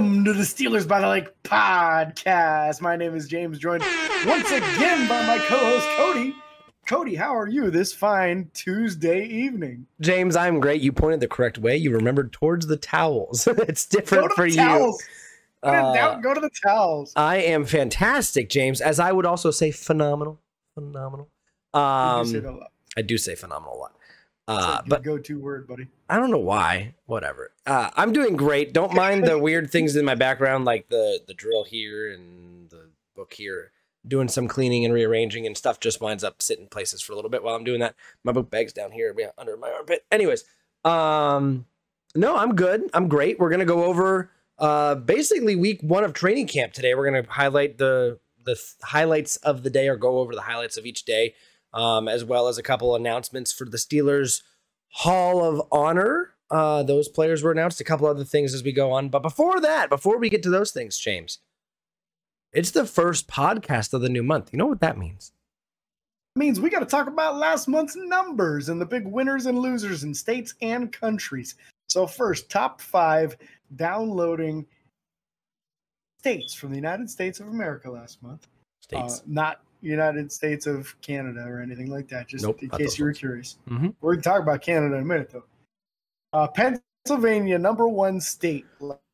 Welcome to the Steelers by the Lake podcast. My name is James, joined once again by my co-host Cody. Cody, how are you this fine Tuesday evening? James, I'm great. You pointed the correct way. You remembered towards the towels. It's different for towels. you. Go to the towels. I am fantastic, James, as I would also say phenomenal. Phenomenal. You say that a lot. I do say phenomenal a lot. Like but go-to word, buddy. I don't know why. Whatever. I'm doing great. Don't mind the weird things in my background, like the drill here and the book here. Doing some cleaning and rearranging and stuff just winds up sitting places for a little bit while I'm doing that. My book bag's down here under my armpit. Anyways, no, I'm good. I'm great. We're gonna go over basically week 1 of training camp today. We're gonna highlight the highlights of the day, or go over the highlights of each day. As well as a couple announcements for the Steelers Hall of Honor. Those players were announced, a couple other things as we go on. But before we get to those things, James, it's the first podcast of the new month. You know what that means? It means we got to talk about last month's numbers and the big winners and losers in states and countries. So first, top 5 downloading states from the United States of America last month. States. Not United States of Canada or anything like that, just Nope, in case you were curious. Mm-hmm. We're going to talk about Canada in a minute, though. Pennsylvania, number 1 state.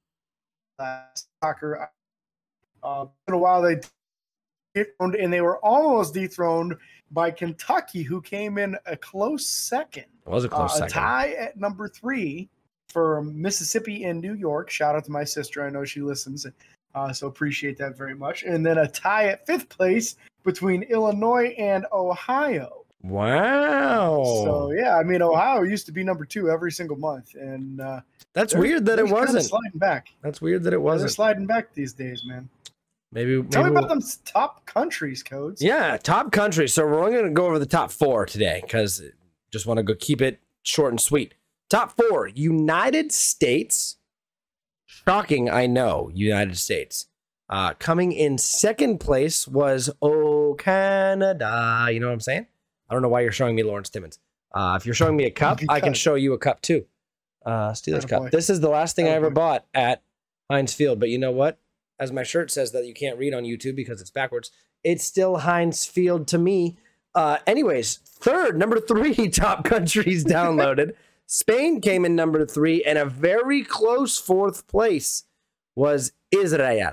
Soccer. In a while, they dethroned, and they were almost dethroned by Kentucky, who came in a close second. It was a close second. A tie at number 3 for Mississippi and New York. Shout out to my sister. I know she listens, so appreciate that very much. And then a tie at 5th place between Illinois and Ohio. Wow. So, yeah, I mean, Ohio used to be number 2 every single month. And that's weird that it wasn't. Sliding back. That's weird that it wasn't. They're sliding back these days, man. Maybe Tell me about them top countries, Codes. Yeah, top countries. So we're only going to go over the top 4 today because just want to go keep it short and sweet. Top 4, United States. Shocking, I know, United States. Coming in 2nd place was Canada. You know what I'm saying? I don't know why you're showing me Lawrence Timmons. If you're showing me a cup, I can show you a cup too. Steelers cup. Boy. This is the last thing I ever bought at Heinz Field. But you know what? As my shirt says that you can't read on YouTube because it's backwards, it's still Heinz Field to me. Anyways, number 3 top countries downloaded. Spain came in number 3, and a very close 4th place was Israel.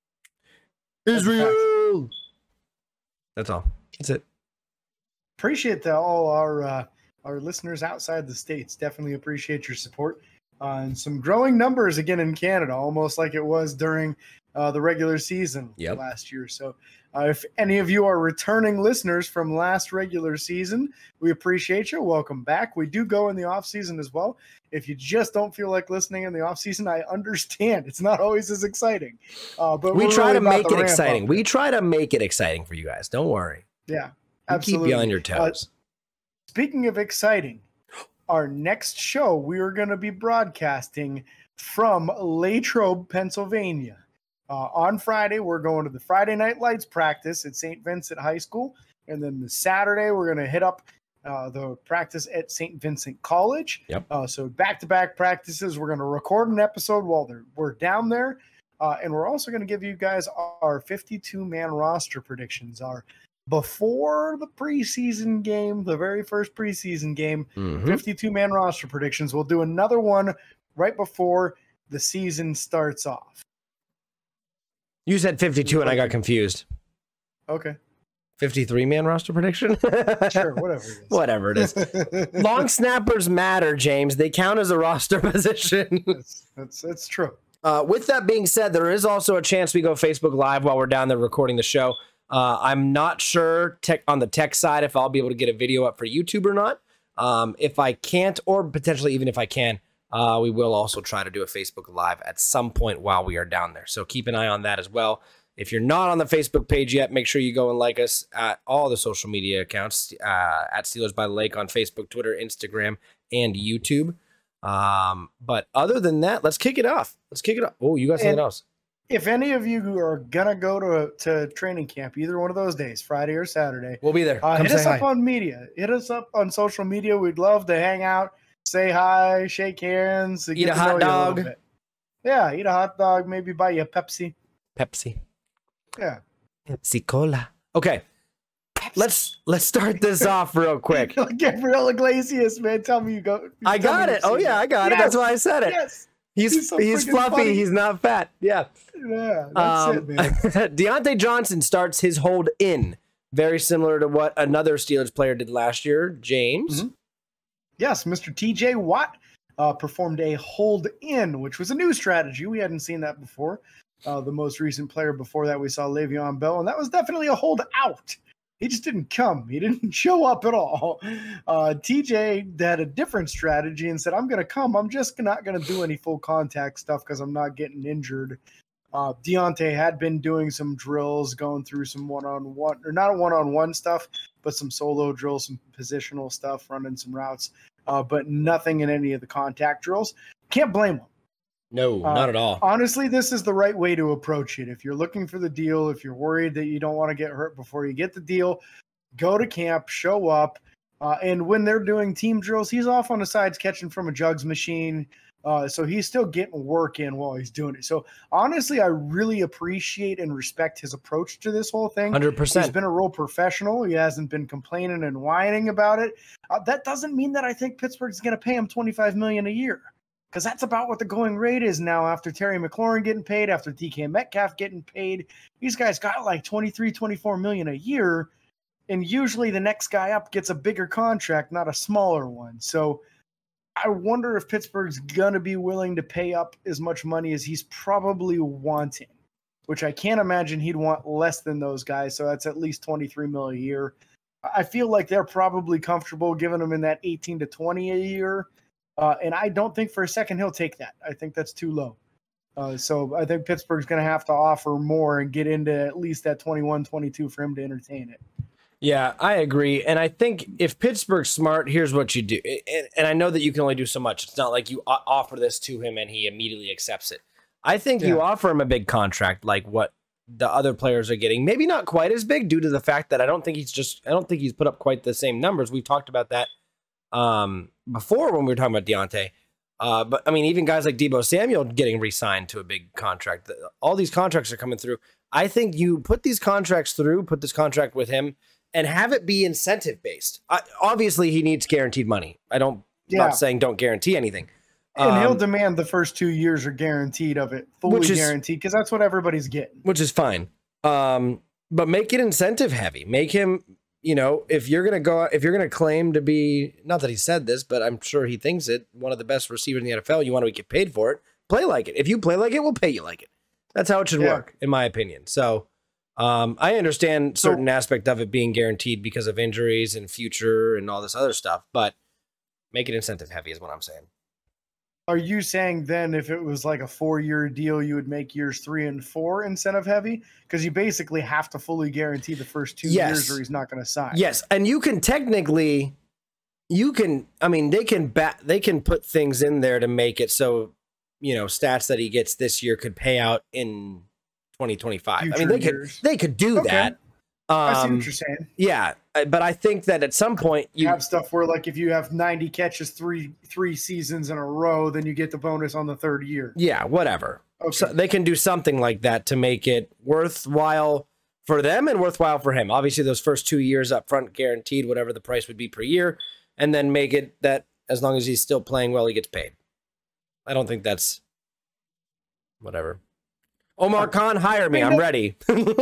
Israel. That's all. That's it. Appreciate all our listeners outside the States. Definitely appreciate your support. And some growing numbers again in Canada, almost like it was during the regular season last year. So if any of you are returning listeners from last regular season, we appreciate you. Welcome back. We do go in the off season as well. If you just don't feel like listening in the off season, I understand. It's not always as exciting. But we try to make it exciting. We try to make it exciting for you guys. Don't worry. Yeah, absolutely. Keep you on your toes. Speaking of exciting, our next show, we are going to be broadcasting from Latrobe, Pennsylvania. On Friday, we're going to the Friday Night Lights practice at St. Vincent High School. And then the Saturday, we're going to hit up the practice at St. Vincent College. Yep. So back-to-back practices. We're going to record an episode while we're down there. And we're also going to give you guys our 52-man roster predictions. Before the preseason game, the very first preseason game, 52-man roster predictions. We'll do another one right before the season starts off. You said 52 and I got confused. Okay. 53-man roster prediction? Sure, whatever it is. Whatever it is. Long snappers matter, James. They count as a roster position. That's true. With that being said, there is also a chance we go Facebook Live while we're down there recording the show. I'm not sure on the tech side if I'll be able to get a video up for YouTube or not. If I can't, or potentially even if I can, we will also try to do a Facebook Live at some point while we are down there. So keep an eye on that as well. If you're not on the Facebook page yet, make sure you go and like us at all the social media accounts, at Steelers by the Lake on Facebook, Twitter, Instagram, and YouTube. But other than that, let's kick it off. Oh, you got something else. If any of you are going to go to training camp, either one of those days, Friday or Saturday, we'll be there. Hit us up on media. Hit us up on social media. We'd love to hang out, say hi, shake hands, eat a hot dog. Yeah, eat a hot dog, maybe buy you a Pepsi. Pepsi. Yeah. Pepsi Cola. Okay. Let's start this off real quick. Gabriel Iglesias, man, tell me you go. I got it. Oh yeah, I got it. That's why I said it. Yes. He's so fluffy. funny. He's not fat. Yeah. Yeah, that's it, man. Deontay Johnson starts his hold in, very similar to what another Steelers player did last year, James. Mm-hmm. Yes, Mr. TJ Watt performed a hold in, which was a new strategy. We hadn't seen that before. The most recent player before that, we saw Le'Veon Bell, and that was definitely a hold out. He just didn't come. He didn't show up at all. TJ had a different strategy and said, I'm going to come. I'm just not going to do any full contact stuff because I'm not getting injured. Deontay had been doing some drills, going through some one-on-one, or not one-on-one stuff, but some solo drills, some positional stuff, running some routes, but nothing in any of the contact drills. Can't blame him. No, not at all. Honestly, this is the right way to approach it. If you're looking for the deal, if you're worried that you don't want to get hurt before you get the deal, go to camp, show up. And when they're doing team drills, he's off on the sides catching from a jugs machine. So he's still getting work in while he's doing it. So honestly, I really appreciate and respect his approach to this whole thing. 100%. He's been a real professional. He hasn't been complaining and whining about it. That doesn't mean that I think Pittsburgh's going to pay him $25 million a year. Because that's about what the going rate is now after Terry McLaurin getting paid, after DK Metcalf getting paid. These guys got like 23, 24 million a year. And usually the next guy up gets a bigger contract, not a smaller one. So I wonder if Pittsburgh's going to be willing to pay up as much money as he's probably wanting, which I can't imagine he'd want less than those guys. So that's at least 23 million a year. I feel like they're probably comfortable giving him in that 18 to 20 a year. And I don't think for a second he'll take that. I think that's too low. So I think Pittsburgh's going to have to offer more and get into at least that 21, 22 for him to entertain it. Yeah, I agree. And I think if Pittsburgh's smart, here's what you do. And I know that you can only do so much. It's not like you offer this to him and he immediately accepts it. I think you offer him a big contract like what the other players are getting. Maybe not quite as big due to the fact that I don't think he's put up quite the same numbers. We've talked about that before when we were talking about Deontay. But I mean, even guys like Deebo Samuel getting re-signed to a big contract. All these contracts are coming through. I think you put these contracts through, put this contract with him, and have it be incentive based. Obviously, he needs guaranteed money. I'm not saying don't guarantee anything. And he'll demand the first 2 years are guaranteed of it, fully guaranteed, because that's what everybody's getting. Which is fine. But make it incentive heavy. Make him, if you're going to claim to be, not that he said this, but I'm sure he thinks it, one of the best receivers in the NFL, you want to get paid for it, play like it. If you play like it, we'll pay you like it. That's how it should work, in my opinion. So I understand certain aspect of it being guaranteed because of injuries and future and all this other stuff, but make it incentive heavy is what I'm saying. Are you saying then if it was like a 4-year deal, you would make years 3 and 4 incentive heavy? Because you basically have to fully guarantee the first 2 years or he's not going to sign. Yes. And you can technically, they can put things in there to make it so, stats that he gets this year could pay out in 2025. They could do that. I see what you're saying. Yeah, but I think that at some point you have stuff where, like, if you have 90 catches three seasons in a row, then you get the bonus on the third year. Yeah, whatever. Okay. So they can do something like that to make it worthwhile for them and worthwhile for him. Obviously, those first 2 years up front, guaranteed whatever the price would be per year, and then make it that as long as he's still playing well, he gets paid. I don't think that's whatever. Omar Khan, hire me. I'm ready.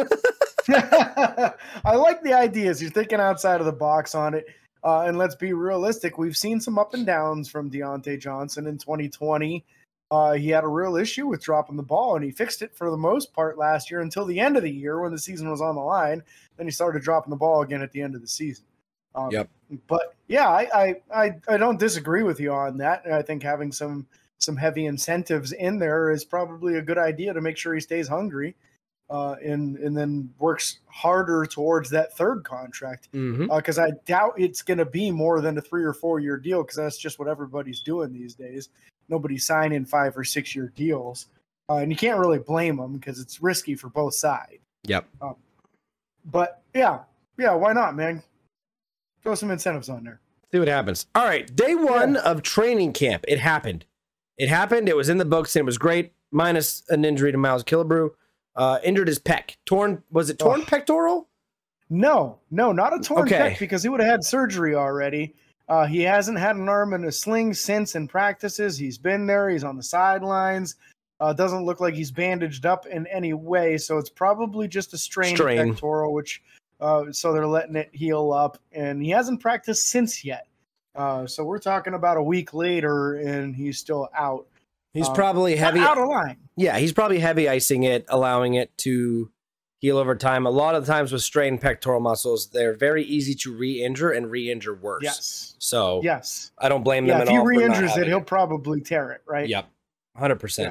I like the ideas. You're thinking outside of the box on it. And let's be realistic. We've seen some up and downs from Deontay Johnson in 2020. He had a real issue with dropping the ball, and he fixed it for the most part last year until the end of the year when the season was on the line. Then he started dropping the ball again at the end of the season. But yeah, I don't disagree with you on that. I think having some heavy incentives in there is probably a good idea to make sure he stays hungry. And then works harder towards that third contract. Because I doubt it's going to be more than a 3 or 4 year deal, because that's just what everybody's doing these days. Nobody's signing 5 or 6 year deals. And you can't really blame them because it's risky for both sides. Yep. But yeah, why not, man? Throw some incentives on there. See what happens. All right, day one of training camp. It happened. It was in the books and it was great. minus an injury to Miles Killebrew. Injured his pec. Torn pectoral? No, not a torn Okay. pec because he would have had surgery already. He hasn't had an arm in a sling since in practices. He's been there. He's on the sidelines. Doesn't look like he's bandaged up in any way. So it's probably just a strained pectoral, which so they're letting it heal up. And he hasn't practiced since yet. So we're talking about a week later, and he's still out. He's probably heavy out of line. Yeah, he's probably heavy icing it, allowing it to heal over time. A lot of the times with strained pectoral muscles, they're very easy to re-injure and re-injure worse. Yes. So yes, I don't blame them at all. If he re-injures it, he'll probably tear it, right? Yep, 100%.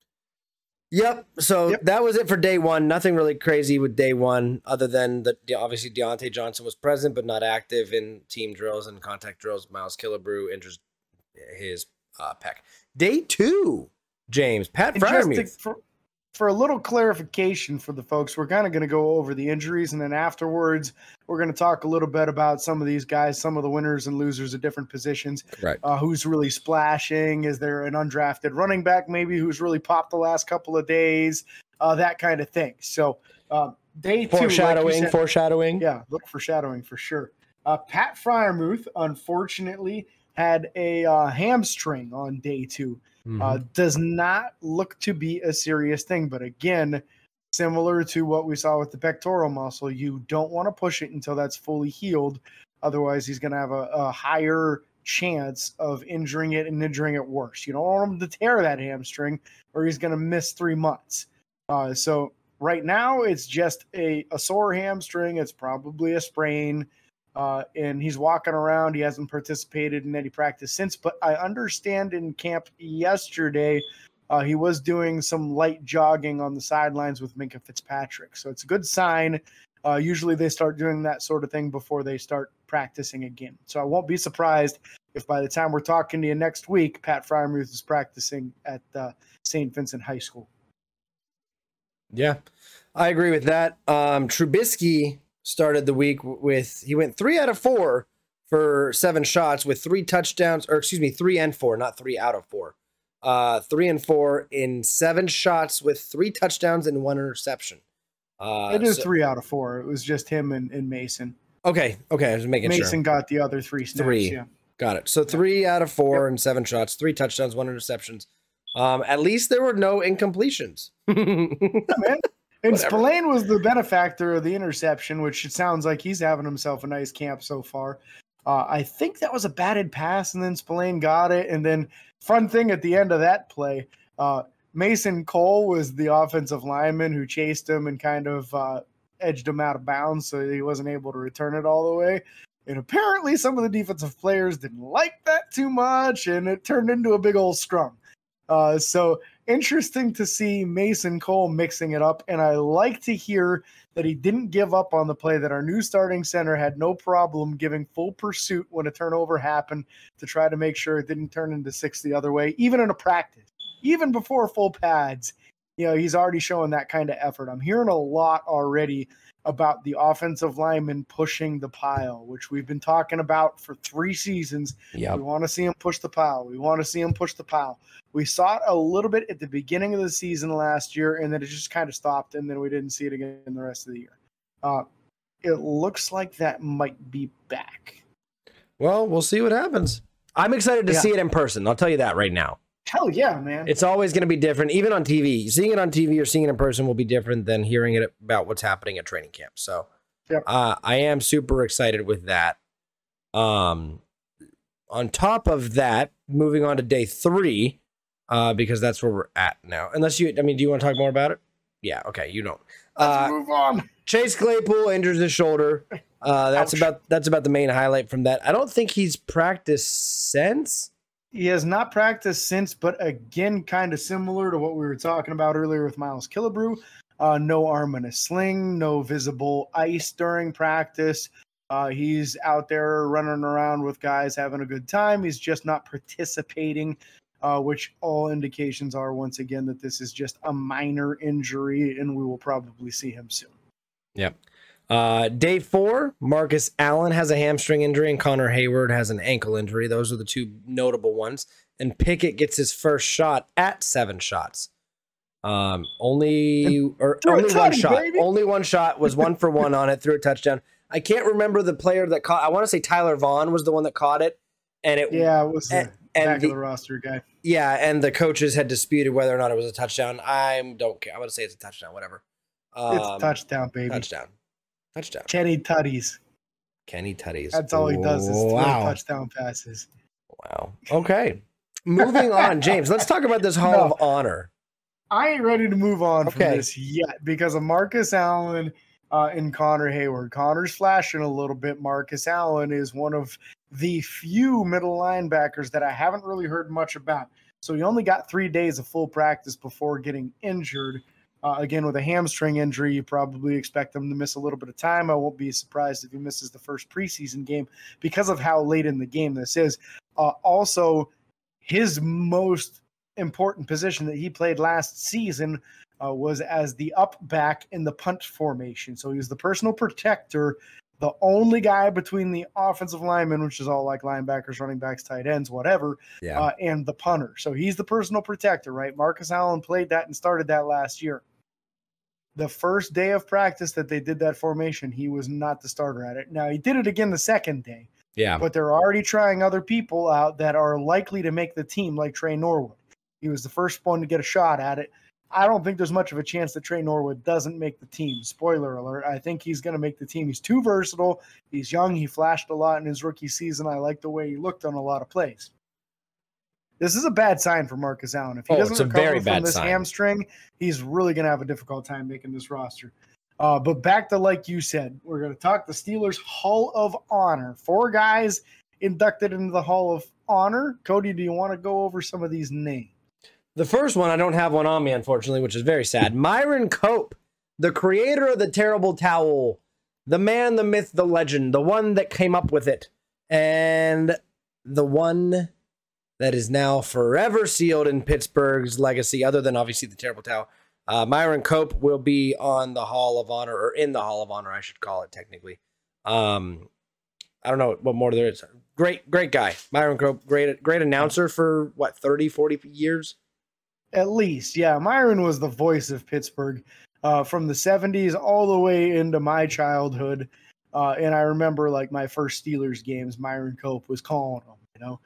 Yep. So that was it for day one. Nothing really crazy with day one, other than obviously Deontay Johnson was present but not active in team drills and contact drills. Miles Killebrew injures his pec. Day two, James, Pat Freiermuth. For a little clarification for the folks, we're kind of going to go over the injuries, and then afterwards, we're going to talk a little bit about some of these guys, some of the winners and losers at different positions. Right. Who's really splashing? Is there an undrafted running back maybe who's really popped the last couple of days? That kind of thing. So day two. Foreshadowing. Yeah, look for shadowing for sure. Pat Freiermuth, unfortunately, had a hamstring on day two. Does not look to be a serious thing. But again, similar to what we saw with the pectoral muscle, you don't want to push it until that's fully healed. Otherwise, he's going to have a higher chance of injuring it and injuring it worse. You don't want him to tear that hamstring or he's going to miss 3 months. So right now, it's just a sore hamstring. It's probably a sprain. And he's walking around. He hasn't participated in any practice since, but I understand in camp yesterday, he was doing some light jogging on the sidelines with Minkah Fitzpatrick. So it's a good sign. Usually they start doing that sort of thing before they start practicing again. So I won't be surprised if by the time we're talking to you next week, Pat Freiermuth is practicing at St. Vincent High School. Yeah, I agree with that. Trubisky started the week he went 3 out of 4 for 7 shots with 3 touchdowns, 3 and 4, not 3 out of 4. 3 and 4 in 7 shots with 3 touchdowns and 1 interception. It is 3 out of 4. It was just him and Mason. Okay. I was making sure. Mason got the other 3 snaps. 3. Yeah. Got it. So 3 out of 4 and 7 shots, 3 touchdowns, 1 interceptions. At least there were no incompletions. Yeah, man. And Spillane was the benefactor of the interception, which it sounds like he's having himself a nice camp so far. I think that was a batted pass, and then Spillane got it. And then fun thing at the end of that play, Mason Cole was the offensive lineman who chased him and kind of edged him out of bounds, so he wasn't able to return it all the way. And apparently some of the defensive players didn't like that too much, and it turned into a big old scrum. So interesting to see Mason Cole mixing it up, and I like to hear that he didn't give up on the play, that our new starting center had no problem giving full pursuit when a turnover happened to try to make sure it didn't turn into 6 the other way, even in a practice, even before full pads. You know, he's already showing that kind of effort. I'm hearing a lot already about the offensive lineman pushing the pile, which we've been talking about for 3 seasons. Yep. We want to see him push the pile. We saw it a little bit at the beginning of the season last year, and then it just kind of stopped, and then we didn't see it again the rest of the year. It looks like that might be back. Well, we'll see what happens. I'm excited to see it in person. I'll tell you that right now. Hell yeah, man. It's always going to be different, even on TV. Seeing it on TV or seeing it in person will be different than hearing it about what's happening at training camp. So I am super excited with that. On top of that, moving on to day 3, because that's where we're at now. Do you want to talk more about it? Yeah, okay, you don't. Let's move on. Chase Claypool injures his shoulder. That's about the main highlight from that. I don't think he's practiced since. He has not practiced since, but again, kind of similar to what we were talking about earlier with Miles Killebrew. No arm in a sling, no visible ice during practice. He's out there running around with guys having a good time. He's just not participating, which all indications are, once again, that this is just a minor injury, and we will probably see him soon. Yep. Day 4, Marcus Allen has a hamstring injury and Connor Hayward has an ankle injury. Those are the 2 notable ones. And Pickett gets his first shot at 7 shots. Only Threw a one tutty, shot. baby. Only one shot, was 1 for 1 on it, threw a touchdown. I can't remember the player that caught. I want to say Tyler Vaughn was the one that caught it, and it Yeah, it was the and back of the roster guy. yeah, and the coaches had disputed whether or not it was a touchdown. I don't care. I'm gonna say it's a touchdown. Whatever. It's a touchdown, baby. Touchdown. Kenny Tutties. Kenny Tutties. That's all he does is throw touchdown passes. Wow. Okay. Moving on, James. Let's talk about this Hall of Honor. I ain't ready to move on from this yet because of Marcus Allen and Connor Hayward. Connor's flashing a little bit. Marcus Allen is one of the few middle linebackers that I haven't really heard much about. So he only got 3 days of full practice before getting injured. Again, with a hamstring injury, you probably expect him to miss a little bit of time. I won't be surprised if he misses the first preseason game because of how late in the game this is. Also, his most important position that he played last season was as the up back in the punt formation. So he was the personal protector, the only guy between the offensive linemen, which is all like linebackers, running backs, tight ends, whatever, and the punter. So he's the personal protector, right? Marcus Allen played that and started that last year. The first day of practice that they did that formation, he was not the starter at it. Now, he did it again the second day. Yeah. But they're already trying other people out that are likely to make the team, like Trey Norwood. He was the first one to get a shot at it. I don't think there's much of a chance that Trey Norwood doesn't make the team. Spoiler alert. I think he's going to make the team. He's too versatile. He's young. He flashed a lot in his rookie season. I like the way he looked on a lot of plays. This is a bad sign for Marcus Allen. If he doesn't recover from this hamstring, he's really going to have a difficult time making this roster. But back to, like you said, we're going to talk the Steelers Hall of Honor. 4 guys inducted into the Hall of Honor. Cody, do you want to go over some of these names? The first one, I don't have one on me, unfortunately, which is very sad. Myron Cope, the creator of the terrible towel, the man, the myth, the legend, the one that came up with it, and the one that is now forever sealed in Pittsburgh's legacy, other than obviously the terrible towel. Myron Cope will be on the Hall of Honor, or in the Hall of Honor, I should call it technically. I don't know what more there is. Great guy. Myron Cope, great announcer for, 30, 40 years? At least, yeah. Myron was the voice of Pittsburgh from the 70s all the way into my childhood. And I remember, like, my first Steelers games, Myron Cope was calling them,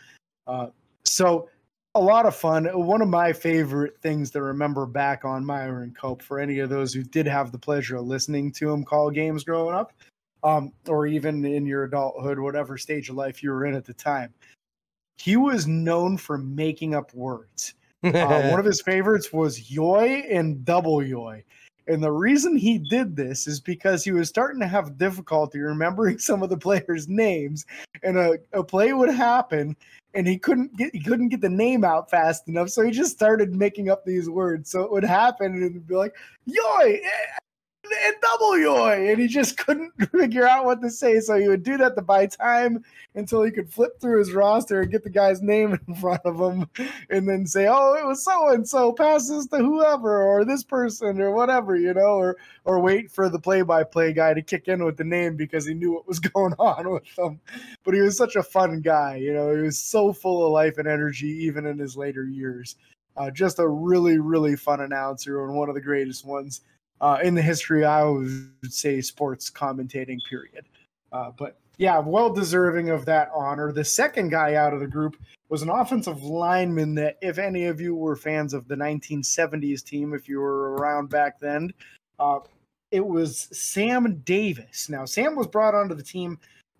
So a lot of fun. One of my favorite things to remember back on Myron Cope, for any of those who did have the pleasure of listening to him call games growing up, or even in your adulthood, whatever stage of life you were in at the time, he was known for making up words. One of his favorites was yoy and double yoy. And the reason he did this is because he was starting to have difficulty remembering some of the players' names, and a play would happen and he couldn't get the name out fast enough, so he just started making up these words. So it would happen and it'd be like yoy and double yoy, and he just couldn't figure out what to say. So he would do that to buy time until he could flip through his roster and get the guy's name in front of him, and then say, "Oh, it was so and so. Pass this to whoever, or this person, or whatever," or wait for the play-by-play guy to kick in with the name because he knew what was going on with them. But he was such a fun guy. He was so full of life and energy, even in his later years. Just a really, really fun announcer, and one of the greatest ones in the history, I would say, sports commentating, period. But yeah, well deserving of that honor. The second guy out of the group was an offensive lineman that, if any of you were fans of the 1970s team, if you were around back then, it was Sam Davis. Now, Sam was brought onto the team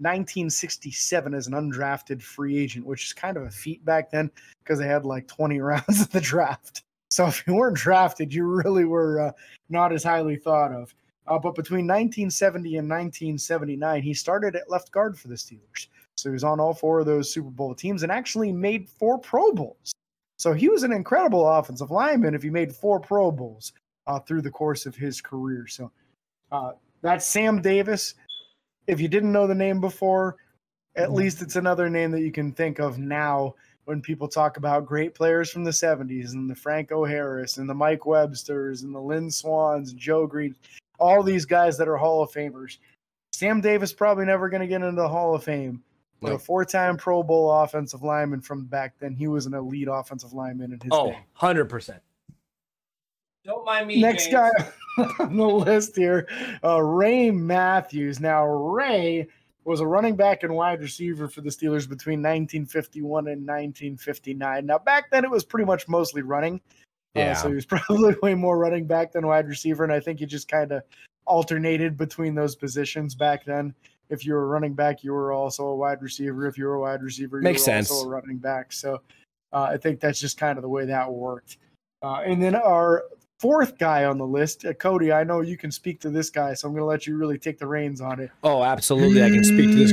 1967 as an undrafted free agent, which is kind of a feat back then because they had like 20 rounds of the draft. So if you weren't drafted, you really were not as highly thought of. But between 1970 and 1979, he started at left guard for the Steelers. So he was on all 4 of those Super Bowl teams and actually made 4 Pro Bowls. So he was an incredible offensive lineman if he made 4 Pro Bowls through the course of his career. So that's Sam Davis. If you didn't know the name before, at least it's another name that you can think of now when people talk about great players from the 70s and the Franco Harris and the Mike Websters and the Lynn Swans, Joe Green, all these guys that are Hall of Famers. Sam Davis probably never going to get into the Hall of Fame, but a 4-time Pro Bowl offensive lineman from back then. He was an elite offensive lineman in his day. 100%. Don't mind me. Next James. guy on the list here, Ray Matthews. Now, Ray was a running back and wide receiver for the Steelers between 1951 and 1959. Now, back then, it was pretty much mostly running. Yeah. So he was probably way more running back than wide receiver, and I think he just kind of alternated between those positions back then. If you were a running back, you were also a wide receiver. If you were a wide receiver, you Makes were sense. also a running back. So I think that's just kind of the way that worked. And then our fourth guy on the list, Cody, I know you can speak to this guy, so I'm going to let you really take the reins on it. Oh, absolutely. I can speak to this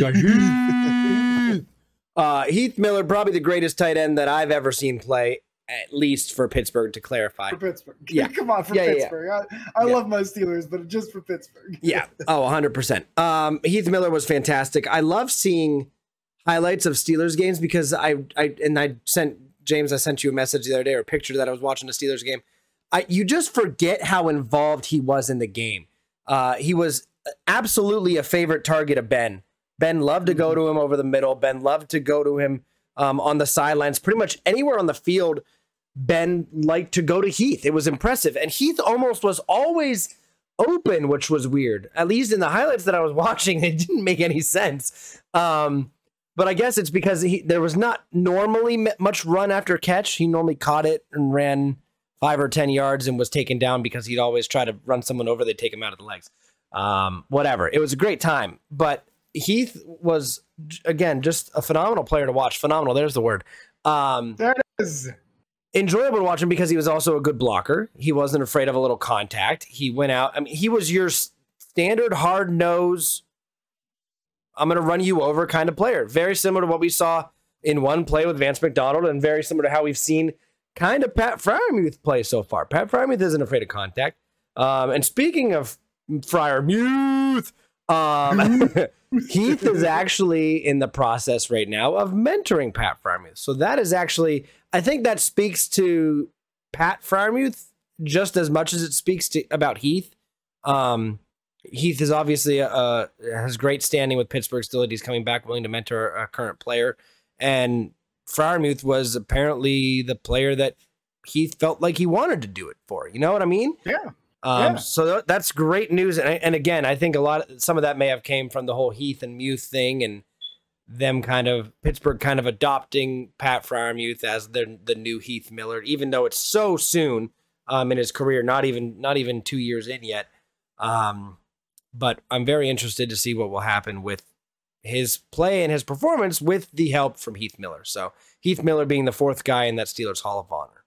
guy. Heath Miller, probably the greatest tight end that I've ever seen play, at least for Pittsburgh, to clarify. For Pittsburgh. Yeah. Come on, Pittsburgh. Yeah. I love my Steelers, but just for Pittsburgh. Yeah. Oh, 100%. Heath Miller was fantastic. I love seeing highlights of Steelers games because I sent you a message the other day, or a picture that I was watching a Steelers game. You just forget how involved he was in the game. He was absolutely a favorite target of Ben. Ben loved to go to him over the middle. Ben loved to go to him on the sidelines. Pretty much anywhere on the field, Ben liked to go to Heath. It was impressive. And Heath almost was always open, which was weird. At least in the highlights that I was watching, it didn't make any sense. But I guess it's because there was not normally much run after catch. He normally caught it and ran 5 or 10 yards and was taken down because he'd always try to run someone over. They'd take him out of the legs. Whatever. It was a great time. But Heath was, again, just a phenomenal player to watch. Phenomenal. There's the word. There it is. Enjoyable to watch him because he was also a good blocker. He wasn't afraid of a little contact. He went out. I mean, he was your standard hard nose, I'm going to run you over kind of player. Very similar to what we saw in one play with Vance McDonald, and very similar to how we've seen kind of Pat Freiermuth play so far. Pat Freiermuth isn't afraid of contact. And speaking of Freiermuth, Heath is actually in the process right now of mentoring Pat Freiermuth. So that is actually, I think that speaks to Pat Freiermuth just as much as it speaks to about Heath. Heath is obviously has great standing with Pittsburgh still. He's coming back willing to mentor a current player. And Freiermuth was apparently the player that Heath felt like he wanted to do it for. You know what I mean? Yeah. So that's great news. And again, I think some of that may have came from the whole Heath and Muth thing and them Pittsburgh kind of adopting Pat Freiermuth as the new Heath Miller, even though it's so soon in his career, not even 2 years in yet. But I'm very interested to see what will happen with his play and his performance with the help from Heath Miller. So Heath Miller being the fourth guy in that Steelers Hall of Honor.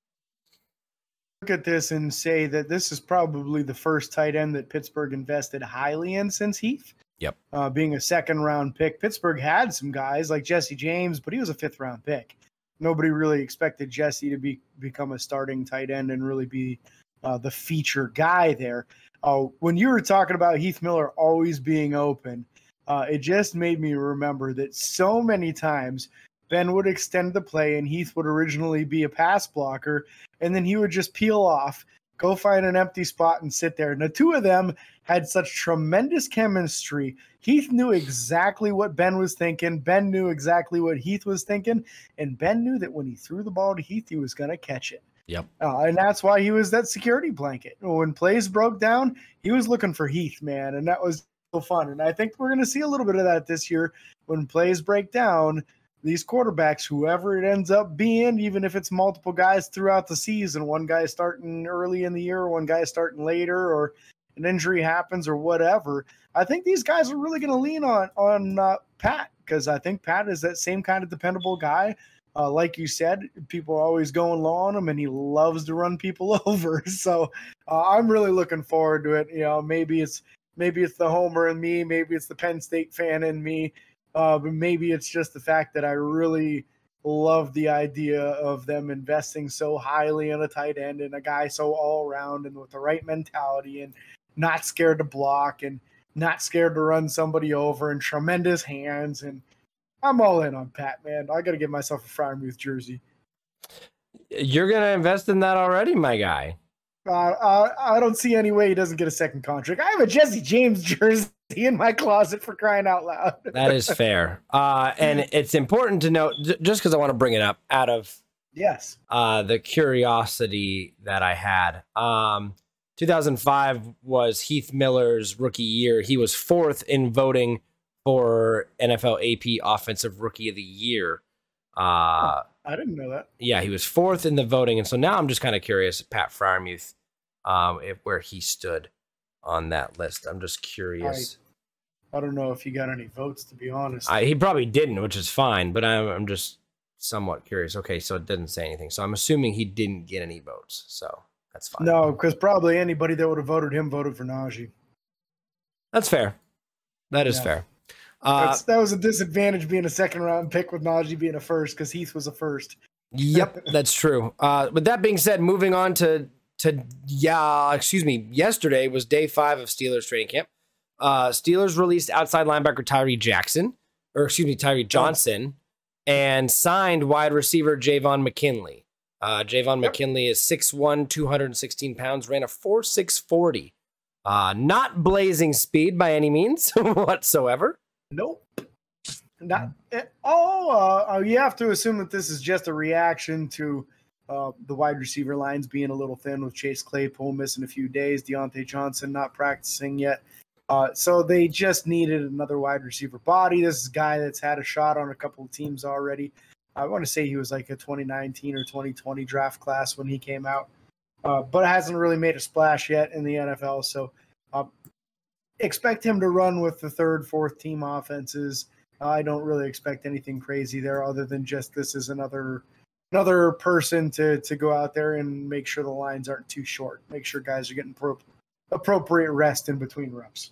Look at this and say that this is probably the first tight end that Pittsburgh invested highly in since Heath. Yep. Being a second-round pick. Pittsburgh had some guys like Jesse James, but he was a fifth-round pick. Nobody really expected Jesse to become a starting tight end and really be the feature guy there. When you were talking about Heath Miller always being open, it just made me remember that so many times Ben would extend the play and Heath would originally be a pass blocker, and then he would just peel off, go find an empty spot and sit there. And the two of them had such tremendous chemistry. Heath knew exactly what Ben was thinking. Ben knew exactly what Heath was thinking. And Ben knew that when he threw the ball to Heath, he was going to catch it. Yep. And that's why he was that security blanket. When plays broke down, he was looking for Heath, man. And that was so fun. And I think we're going to see a little bit of that this year. When plays break down, these quarterbacks, whoever it ends up being, even if it's multiple guys throughout the season, one guy starting early in the year, one guy starting later, or an injury happens or whatever, I think these guys are really going to lean on Pat, because I think Pat is that same kind of dependable guy. Like you said, people are always going low on him, and he loves to run people over. So I'm really looking forward to it. You know, maybe it's the homer in me, maybe it's the Penn State fan in me, but maybe it's just the fact that I really love the idea of them investing so highly in a tight end and a guy so all around and with the right mentality and not scared to block and not scared to run somebody over and tremendous hands. And I'm all in on Pat, man. I got to get myself a Freiermuth jersey. You're going to invest in that already, my guy. I don't see any way he doesn't get a second contract. I have a Jesse James jersey in my closet, for crying out loud. That is fair. And it's important to note, just because I want to bring it up out of Yes. The curiosity that I had. 2005 was Heath Miller's rookie year. He was fourth in voting for NFL AP Offensive Rookie of the Year. I didn't know that. Yeah, he was fourth in the voting, and so now I'm just kind of curious, Pat Freiermuth, where he stood on that list. I'm just curious. I don't know if he got any votes, to be honest. He probably didn't, which is fine, but I'm just somewhat curious. Okay, so it didn't say anything, so I'm assuming he didn't get any votes, so that's fine. No, because probably anybody that would have voted him voted for Najee. That's fair. That is fair. That was a disadvantage being a second round pick with Najee being a first, because Heath was a first. Yep, that's true. But that being said, moving on to yesterday was day 5 of Steelers training camp. Steelers released outside linebacker Tyree Johnson, and signed wide receiver Javon McKinley. McKinley is 6'1", 216 pounds, ran a 4.6 40. Not blazing speed by any means whatsoever. Nope. Not at all. You have to assume that this is just a reaction to the wide receiver lines being a little thin with Chase Claypool missing a few days, Deontay Johnson not practicing yet. So they just needed another wide receiver body. This is a guy that's had a shot on a couple of teams already. I want to say he was like a 2019 or 2020 draft class when he came out, but hasn't really made a splash yet in the NFL. So expect him to run with the third, fourth team offenses. I don't really expect anything crazy there other than just this is another person to go out there and make sure the lines aren't too short. Make sure guys are getting appropriate rest in between reps.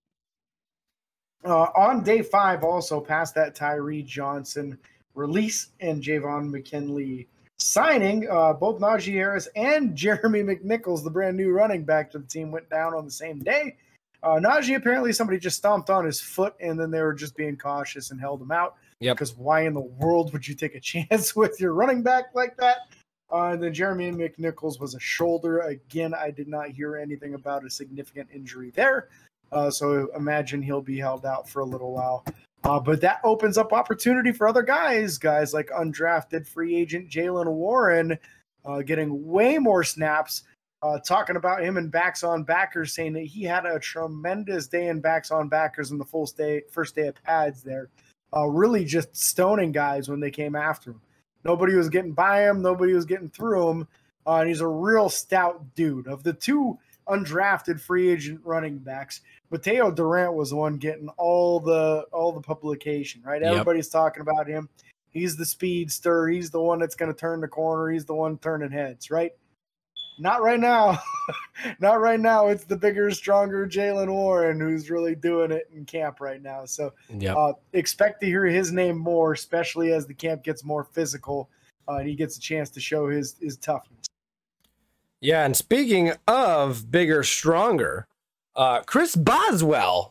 On day 5, also past that Tyree Johnson release and Javon McKinley signing, both Najee Harris and Jeremy McNichols, the brand new running back to the team, went down on the same day. Najee, apparently somebody just stomped on his foot, and then they were just being cautious and held him out. Yep. Because why in the world would you take a chance with your running back like that? And then Jeremy McNichols was a shoulder. Again, I did not hear anything about a significant injury there. So imagine he'll be held out for a little while. But that opens up opportunity for other guys like undrafted free agent Jaylen Warren getting way more snaps. Talking about him in Backs on Backers, saying that he had a tremendous day in Backs on Backers in the first day of pads there. Really just stoning guys when they came after him. Nobody was getting by him. Nobody was getting through him. And he's a real stout dude. Of the two undrafted free agent running backs, Mateo Durant was the one getting all the publication, right? Yep. Everybody's talking about him. He's the speedster. He's the one that's going to turn the corner. He's the one turning heads, right? Not right now. Not right now. It's the bigger, stronger Jaylen Warren who's really doing it in camp right now. So expect to hear his name more, especially as the camp gets more physical and he gets a chance to show his toughness. Yeah, and speaking of bigger, stronger, Chris Boswell.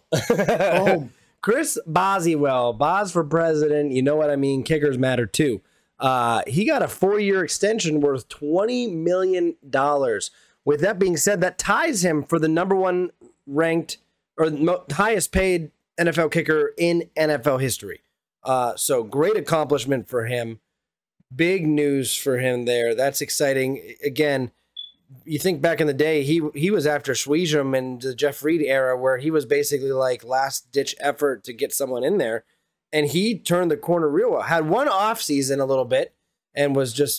Chris Boswell. Boz for president. You know what I mean? Kickers matter too. He got a 4-year extension worth $20 million. With that being said, that ties him for the number 1 ranked or highest paid NFL kicker in NFL history. So great accomplishment for him. Big news for him there. That's exciting. Again, you think back in the day, he was after Sweejum and the Jeff Reed era where he was basically like last ditch effort to get someone in there. And he turned the corner real well. Had one off season a little bit and was just,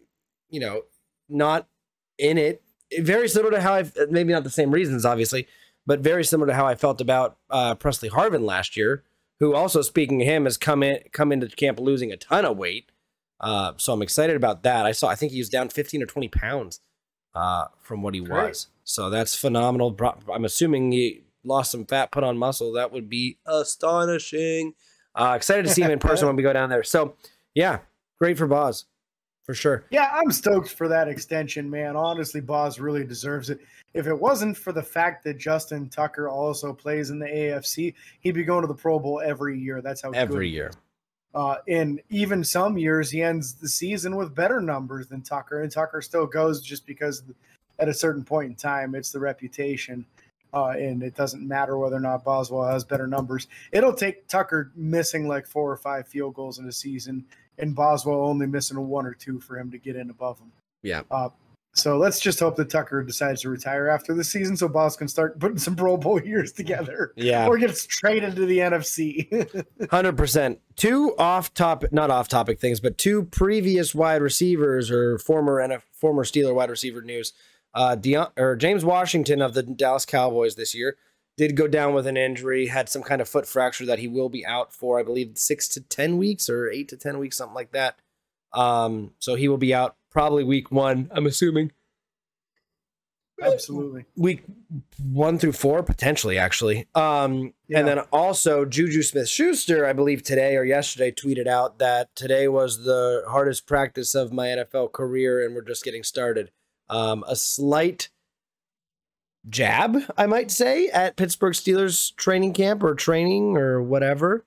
not in it. Very similar to how maybe not the same reasons, obviously, but very similar to how I felt about Presley Harvin last year, who also, speaking of him, has come into camp losing a ton of weight. So I'm excited about that. I think he was down 15 or 20 pounds from what he was. So that's phenomenal. I'm assuming he lost some fat, put on muscle. That would be astonishing. Excited to see him in person when we go down there. So, yeah, great for Boz, for sure. Yeah, I'm stoked for that extension, man. Honestly, Boz really deserves it. If it wasn't for the fact that Justin Tucker also plays in the AFC, he'd be going to the Pro Bowl every year. That's how every year. And even some years, he ends the season with better numbers than Tucker. And Tucker still goes just because at a certain point in time, it's the reputation. and it doesn't matter whether or not Boswell has better numbers. It'll take Tucker missing like 4 or 5 field goals in a season and Boswell only missing 1 or 2 for him to get in above him. Yeah. So let's just hope that Tucker decides to retire after the season so Bos can start putting some Pro Bowl years together. Yeah. Or gets traded to the NFC. 100%. Two not off topic things, but 2 previous wide receivers or former Steeler wide receiver news. James Washington of the Dallas Cowboys this year did go down with an injury, had some kind of foot fracture that he will be out for, I believe, 6 to 10 weeks or 8 to 10 weeks, something like that. So he will be out probably week 1, I'm assuming. Absolutely. Week 1 through 4, potentially, actually. And then also Juju Smith-Schuster, I believe today or yesterday, tweeted out that today was the hardest practice of my NFL career and we're just getting started. A slight jab, I might say, at Pittsburgh Steelers training camp or training or whatever.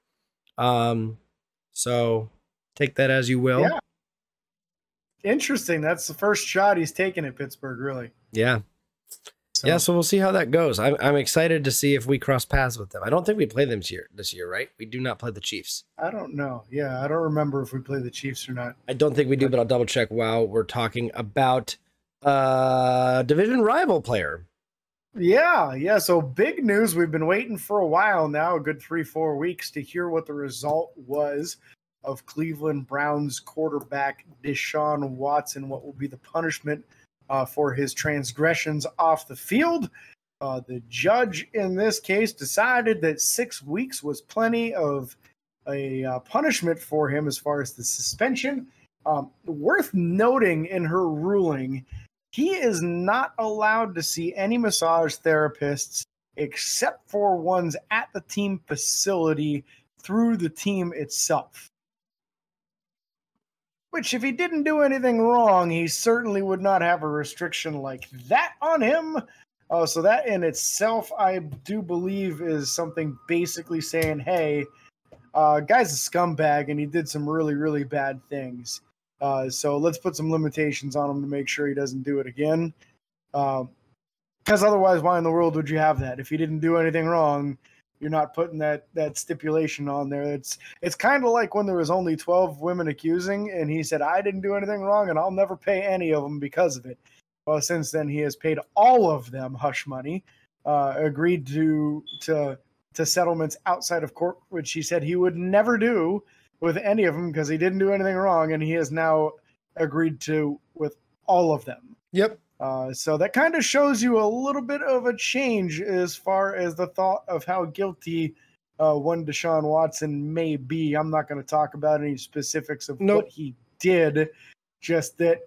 So take that as you will. Yeah. Interesting. That's the first shot he's taken at Pittsburgh, really. Yeah. So we'll see how that goes. I'm excited to see if we cross paths with them. I don't think we play them this year, right? We do not play the Chiefs. I don't know. Yeah, I don't remember if we play the Chiefs or not. I don't think we do, but I'll double check while we're talking about division rival player. Yeah. So big news. We've been waiting for a while now, a good 3-4 weeks, to hear what the result was of Cleveland Browns quarterback Deshaun Watson, what will be the punishment for his transgressions off the field. The judge in this case decided that 6 weeks was plenty of a punishment for him as far as the suspension. Worth noting in her ruling, he is not allowed to see any massage therapists except for ones at the team facility through the team itself. Which, if he didn't do anything wrong, he certainly would not have a restriction like that on him. So that in itself, I do believe, is something basically saying, hey, guy's a scumbag and he did some really, really bad things. So let's put some limitations on him to make sure he doesn't do it again. Because otherwise, why in the world would you have that? If he didn't do anything wrong, you're not putting that stipulation on there. It's kind of like when there was only 12 women accusing, and he said, I didn't do anything wrong, and I'll never pay any of them because of it. Well, since then, he has paid all of them hush money, agreed to settlements outside of court, which he said he would never do with any of them because he didn't do anything wrong, and he has now agreed to with all of them. Yep. So that kind of shows you a little bit of a change as far as the thought of how guilty one Deshaun Watson may be. I'm not going to talk about any specifics of what he did, just that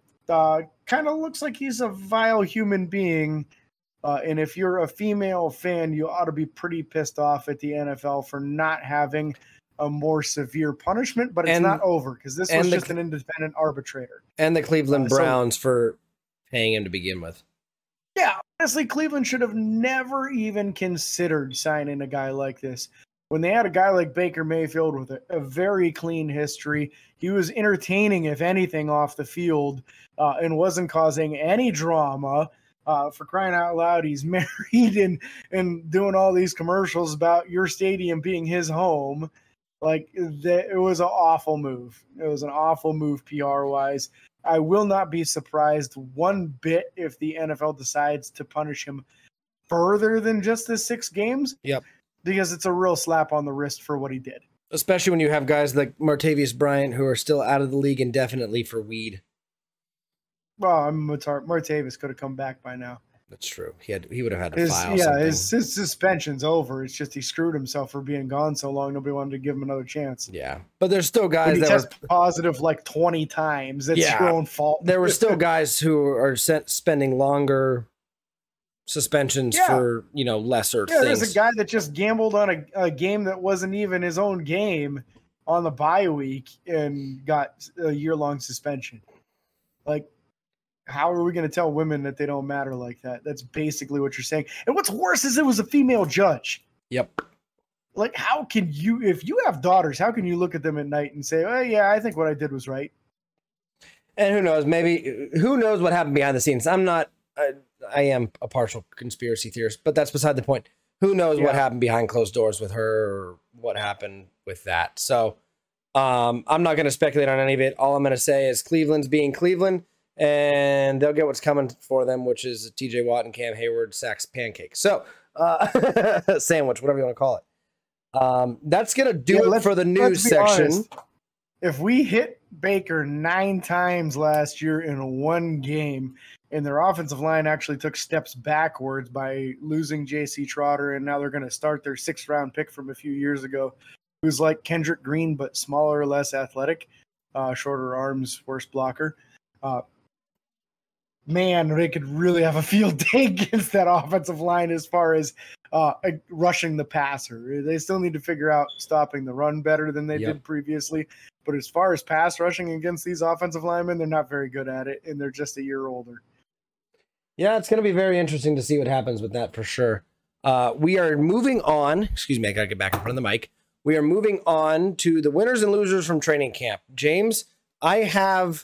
kind of looks like he's a vile human being. And if you're a female fan, you ought to be pretty pissed off at the NFL for not having a more severe punishment, but it's not over because this was just an independent arbitrator. And the Cleveland Browns for paying him to begin with. Yeah, honestly, Cleveland should have never even considered signing a guy like this. When they had a guy like Baker Mayfield with a very clean history, he was entertaining, if anything, off the field and wasn't causing any drama. For crying out loud, he's married and doing all these commercials about your stadium being his home. Like, it was an awful move. It was an awful move PR-wise. I will not be surprised one bit if the NFL decides to punish him further than just the 6 games. Yep. Because it's a real slap on the wrist for what he did. Especially when you have guys like Martavis Bryant who are still out of the league indefinitely for weed. Well, Martavis could have come back by now. That's true. He would have had to file something. His suspension's over. It's just he screwed himself for being gone so long. Nobody wanted to give him another chance. Yeah, but there's still guys that test positive like 20 times. That's your own fault. There were still guys who are spending longer suspensions for lesser things. There's a guy that just gambled on a game that wasn't even his own game on the bye week and got a year-long suspension. Like, how are we going to tell women that they don't matter like that? That's basically what you're saying. And what's worse is it was a female judge. Yep. Like, how can you, if you have daughters, how can you look at them at night and say, oh, yeah, I think what I did was right? And who knows? Who knows what happened behind the scenes? I'm not I am a partial conspiracy theorist, but that's beside the point. Who knows what happened behind closed doors with her or what happened with that. So I'm not going to speculate on any of it. All I'm going to say is Cleveland's being Cleveland, and they'll get what's coming for them, which is TJ Watt and Cam Hayward sacks pancake. So sandwich, whatever you want to call it. That's going to do it for the news section. Honest. If we hit Baker 9 times last year in one game, and their offensive line actually took steps backwards by losing J.C. Trotter, and now they're going to start their 6th-round pick from a few years ago, who's like Kendrick Green but smaller, less athletic, shorter arms, worse blocker. Man, they could really have a field day against that offensive line as far as rushing the passer. They still need to figure out stopping the run better than they did previously. But as far as pass rushing against these offensive linemen, they're not very good at it, and they're just a year older. Yeah, it's going to be very interesting to see what happens with that for sure. We are moving on. Excuse me, I got to get back in front of the mic. We are moving on to the winners and losers from training camp. James, I have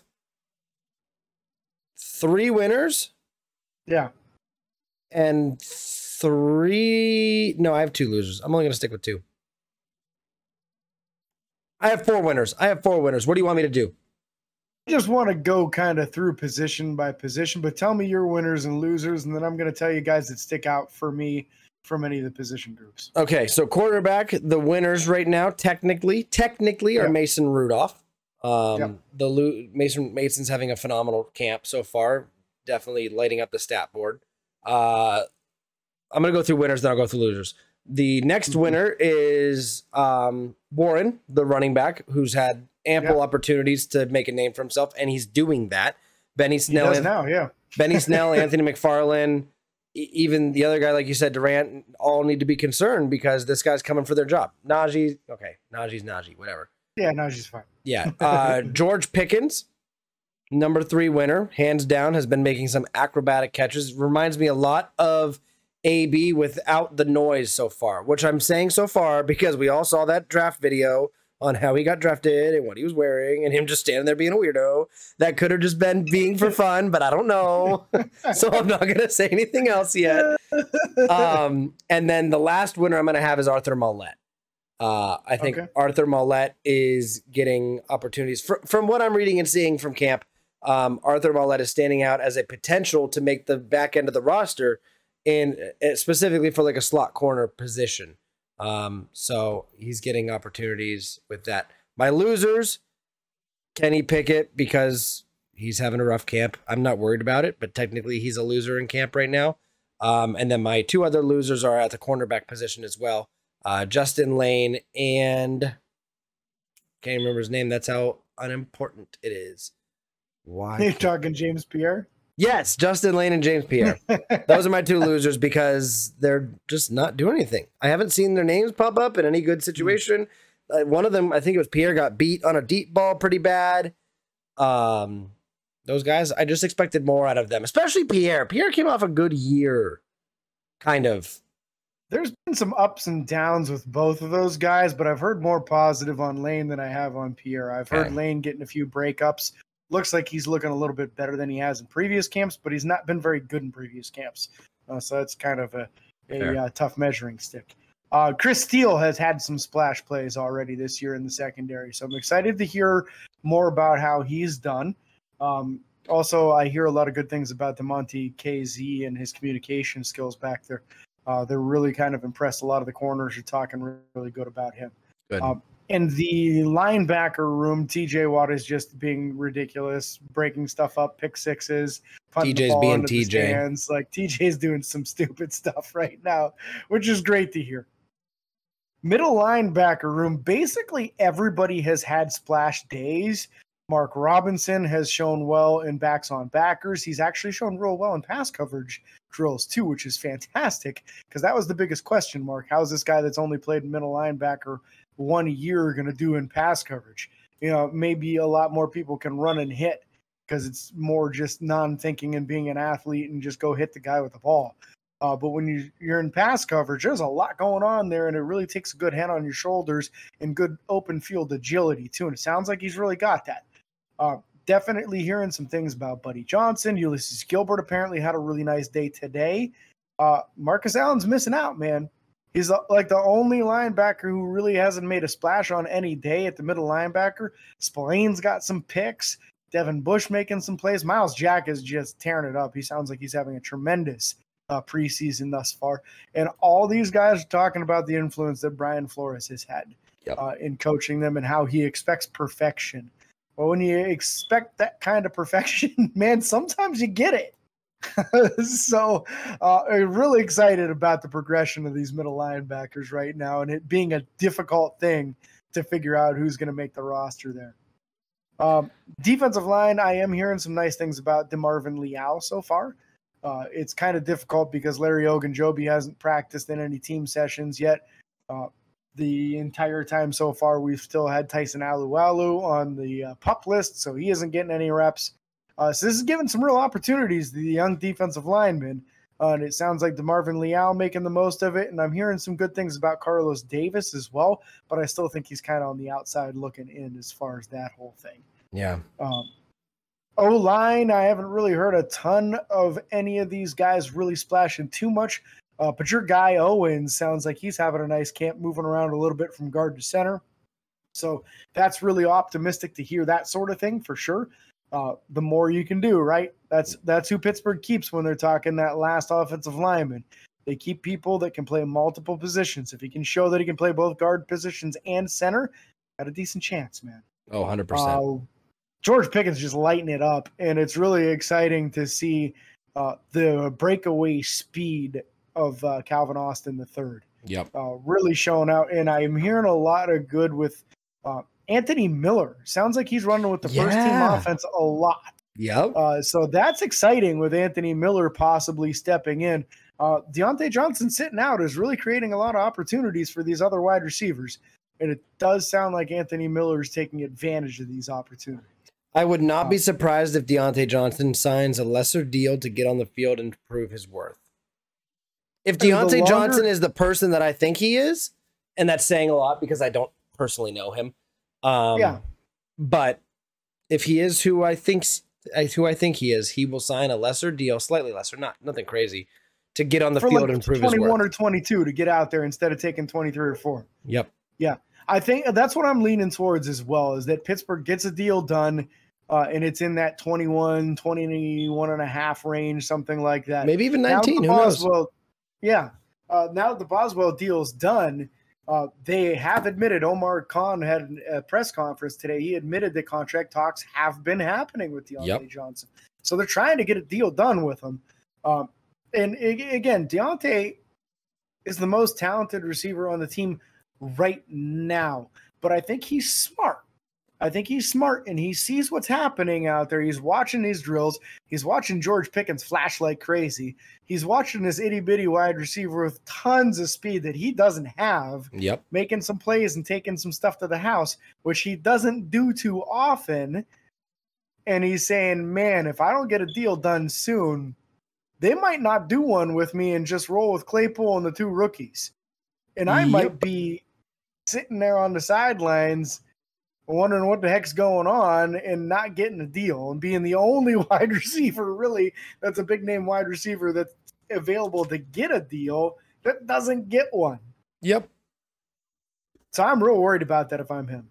3 winners. Yeah. And 3... No, I have 2 losers. I'm only going to stick with 2. I have 4 winners. What do you want me to do? I just want to go kind of through position by position, but tell me your winners and losers, and then I'm going to tell you guys that stick out for me from any of the position groups. Okay, so quarterback, the winners right now, technically are Mason Rudolph. Mason's having a phenomenal camp so far, definitely lighting up the stat board. I'm going to go through winners, then I'll go through losers. The next winner is Warren, the running back, who's had ample opportunities to make a name for himself, and he's doing that. Benny Snell, Benny Snell, Anthony McFarland, even the other guy, like you said, Durant, all need to be concerned because this guy's coming for their job. Najee's Najee, whatever. Yeah, Najee's fine. Yeah. George Pickens, number 3 winner, hands down, has been making some acrobatic catches. Reminds me a lot of AB without the noise so far, which I'm saying so far because we all saw that draft video on how he got drafted and what he was wearing and him just standing there being a weirdo. That could have just been being for fun, but I don't know. So I'm not going to say anything else yet. And then the last winner I'm going to have is Arthur Mollett. I think Arthur Mollett is getting opportunities. From what I'm reading and seeing from camp, Arthur Mollett is standing out as a potential to make the back end of the roster, and specifically for like a slot corner position. So he's getting opportunities with that. My losers, Kenny Pickett, because he's having a rough camp. I'm not worried about it, but technically he's a loser in camp right now. And then my 2 other losers are at the cornerback position as well. Justin Lane and can't remember his name. That's how unimportant it is. Why? You're talking James Pierre? Yes, Justin Lane and James Pierre. Those are my 2 losers because they're just not doing anything. I haven't seen their names pop up in any good situation. One of them, I think it was Pierre, got beat on a deep ball pretty bad. Those guys, I just expected more out of them, especially Pierre. Pierre came off a good year, kind of. There's been some ups and downs with both of those guys, but I've heard more positive on Lane than I have on Pierre. I've heard Lane getting a few breakups. Looks like he's looking a little bit better than he has in previous camps, but he's not been very good in previous camps. So that's kind of a tough measuring stick. Chris Steele has had some splash plays already this year in the secondary, so I'm excited to hear more about how he's done. Also, I hear a lot of good things about DeMonte KZ and his communication skills back there. They're really kind of impressed. A lot of the corners are talking really good about him. Good. In the linebacker room, TJ Watt is just being ridiculous, breaking stuff up, pick sixes, punting the ball into the stands. Like, TJ's doing some stupid stuff right now, which is great to hear. Middle linebacker room, basically everybody has had splash days. Mark Robinson has shown well in backs on backers. He's actually shown real well in pass coverage drills too, which is fantastic because that was the biggest question mark. How's this guy that's only played middle linebacker 1 year going to do in pass coverage? You know, maybe a lot more people can run and hit because it's more just non-thinking and being an athlete and just go hit the guy with the ball. But when you're in pass coverage, there's a lot going on there, and it really takes a good head on your shoulders and good open field agility too. And it sounds like he's really got that. Definitely hearing some things about Buddy Johnson. Ulysses Gilbert apparently had a really nice day today. Marcus Allen's missing out, man. He's like the only linebacker who really hasn't made a splash on any day at the middle linebacker. Spillane's got some picks. Devin Bush making some plays. Miles Jack is just tearing it up. He sounds like he's having a tremendous preseason thus far. And all these guys are talking about the influence that Brian Flores has had in coaching them and how he expects perfection. Well, when you expect that kind of perfection, man, sometimes you get it. So I'm really excited about the progression of these middle linebackers right now and it being a difficult thing to figure out who's going to make the roster there. Defensive line, I am hearing some nice things about DeMarvin Leal so far. It's kind of difficult because Larry Ogunjobi hasn't practiced in any team sessions yet. The entire time so far, we've still had Tyson Alualu on the PUP list, so he isn't getting any reps. So this is giving some real opportunities to the young defensive linemen. And it sounds like DeMarvin Leal making the most of it. And I'm hearing some good things about Carlos Davis as well, but I still think he's kind of on the outside looking in as far as that whole thing. Yeah. O-line, I haven't really heard a ton of any of these guys really splashing too much. But your guy Owens sounds like he's having a nice camp, moving around a little bit from guard to center. So that's really optimistic to hear that sort of thing for sure. The more you can do, right? That's who Pittsburgh keeps when they're talking that last offensive lineman. They keep people that can play multiple positions. If he can show that he can play both guard positions and center, got a decent chance, man. Oh, 100%. George Pickens just lighting it up, and it's really exciting to see the breakaway speed of Calvin Austin III. Yep. Really showing out, and I'm hearing a lot of good with Anthony Miller. Sounds like he's running with the first team offense a lot. Yep. So that's exciting with Anthony Miller possibly stepping in. Deontay Johnson sitting out is really creating a lot of opportunities for these other wide receivers. And it does sound like Anthony Miller is taking advantage of these opportunities. I would not be surprised if Deontay Johnson signs a lesser deal to get on the field and to prove his worth. If Deontay Johnson is the person that I think he is, and that's saying a lot because I don't personally know him. But if he is who I think he is, he will sign a lesser deal, slightly lesser, nothing crazy, to get on the field and prove his worth. 21 or 22 to get out there instead of taking 23 or 4. Yep. Yeah. I think that's what I'm leaning towards as well, is that Pittsburgh gets a deal done, and it's in that 21 and a half range, something like that. Maybe even 19, who knows? Yeah. Now that the Boswell deal's done, they have admitted, Omar Khan had a press conference today. He admitted that contract talks have been happening with Deontay Johnson. So they're trying to get a deal done with him. And again, Deontay is the most talented receiver on the team right now, but I think he's smart. And he sees what's happening out there. He's watching these drills. He's watching George Pickens flash like crazy. He's watching this itty bitty wide receiver with tons of speed that he doesn't have, making some plays and taking some stuff to the house, which he doesn't do too often. And he's saying, man, if I don't get a deal done soon, they might not do one with me and just roll with Claypool and the 2 rookies. And I might be sitting there on the sidelines wondering what the heck's going on and not getting a deal and being the only wide receiver really that's a big name wide receiver that's available to get a deal that doesn't get one. Yep. So I'm real worried about that if I'm him.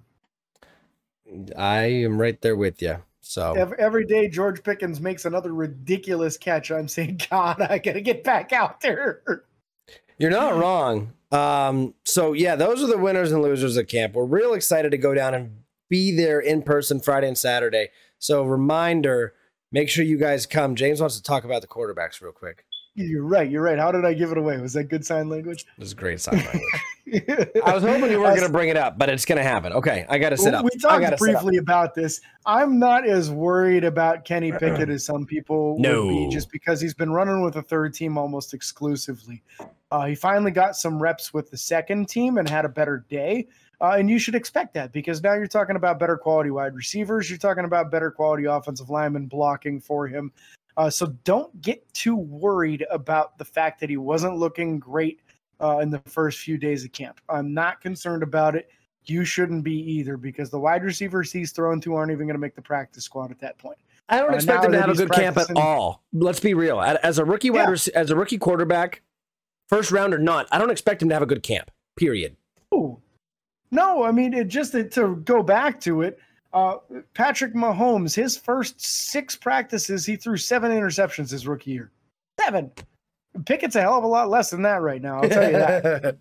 I am right there with you. So every day George Pickens makes another ridiculous catch, I'm saying, God, I got to get back out there. You're not wrong. So yeah, those are the winners and losers of camp. We're real excited to go down and be there in person Friday and Saturday. So reminder, make sure you guys come. James wants to talk about the quarterbacks real quick. You're right. How did I give it away? Was that good sign language? It was great sign language. I was hoping you weren't going to bring it up, but it's going to happen. Okay, I got to sit up. We talked briefly about this. I'm not as worried about Kenny Pickett as some people would be, just because he's been running with the third team almost exclusively. He finally got some reps with the second team and had a better day. And you should expect that, because now you're talking about better quality wide receivers. You're talking about better quality offensive linemen blocking for him. So don't get too worried about the fact that he wasn't looking great in the first few days of camp. I'm not concerned about it. you shouldn't be either, because the wide receivers he's thrown to aren't even going to make the practice squad at that point. I don't expect him to have a good camp at all. Let's be real. As a rookie as a rookie quarterback, first round or not, I don't expect him to have a good camp. Period. Ooh. No, I mean, to go back to it, Patrick Mahomes, his first 6 practices, he threw 7 interceptions his rookie year. 7. Pickett's a hell of a lot less than that right now, I'll tell you that.